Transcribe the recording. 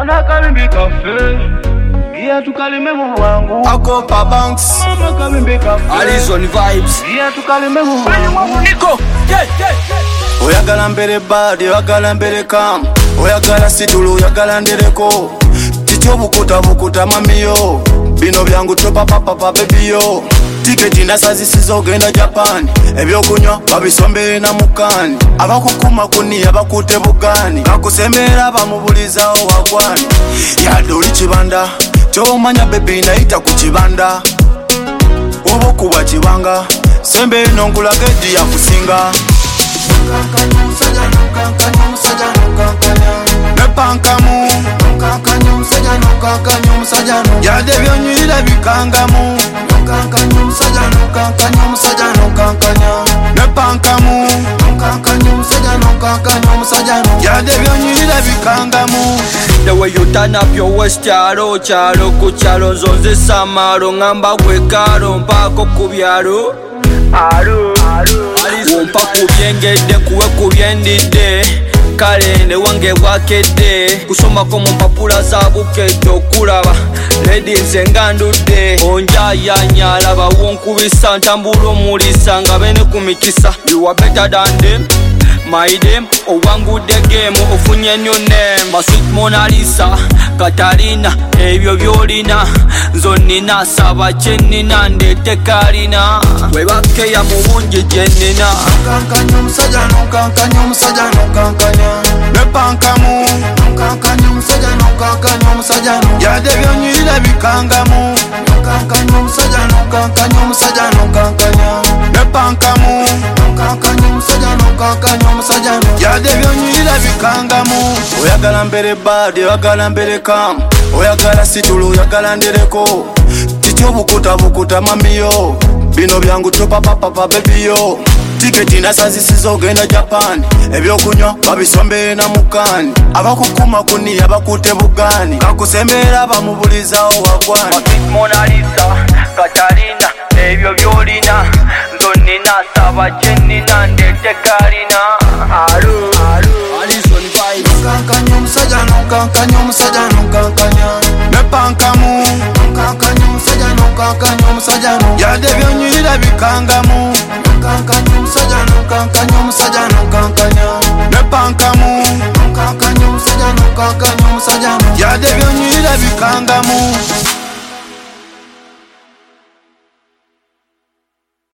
Kana kabimbi kafe Gia tukalime mu wangu Akopa Banks Mama kabimbi kafe Alizon Vibes Gia tukalime mu wangu Niko oyagala mbere badi oyagala mbere kam oyagala situlu oyagala ndereko Tityo bukuta mamiyo bino byangu topa papa babyyo tiketi nasazisiza ogenda Japan ebyokunywa babisombere na mukani abakukuma kuni abakute bugani bakusembera bamubulizawo wagwani yadoli kibanda kyomanya bebe naita ku kibanda obokuba kibanga sembe nonkulaga edi yakusinga nepankamu yade byonywira bikangamu nepankamu yade byonywira bikangamu. The way you turn up your waist charo ku charo nzonze samaro ngamba gwe karo mpako kubyaro umpa kubyengedde kuwe kubyendidde kale ne wange bwakedde kusomako mu mpapula za bukedde okulaba ladies engandudde onjayanya laba wonkubisa ntambula omulisa nga bene ku mikisa you are better than them my dem owangudde game ofunye new name Sweet Mona Lisa Katarina ebyo byolina nzonnina saba kyenina ndete kalina webakeya mu bungi gyenina nepankamu yade byonywira bikangamu nepankamu yade byonywira bikangamu oyagala mbere badi oyagala mbere kam oyagala situlu oyagala ndereko tityo bukuta mamiyo bino byangu topa papa babyyo tiketi nasazisiza ogenda Japan ebyokunywa babisombere na mukani abakukuma kuni abakute bugani kakusembera bamubulizawo wagwani Sweet Mona Lisa Katarina ebyo byolina nzonnina saba kyenina ndete kalina Alizon Vibes nepankamu yade byonywira bikangamu